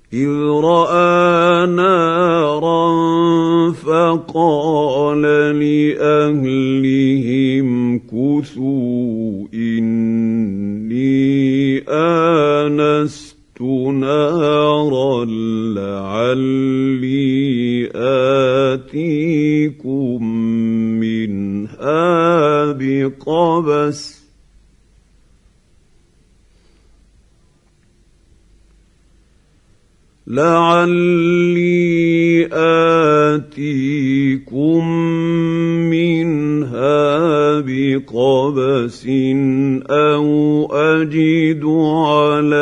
إذ رأى نارا فقال لأهلهم كثوا إني آنست نارا لعلي آتيكم منها بقبس أو أجد على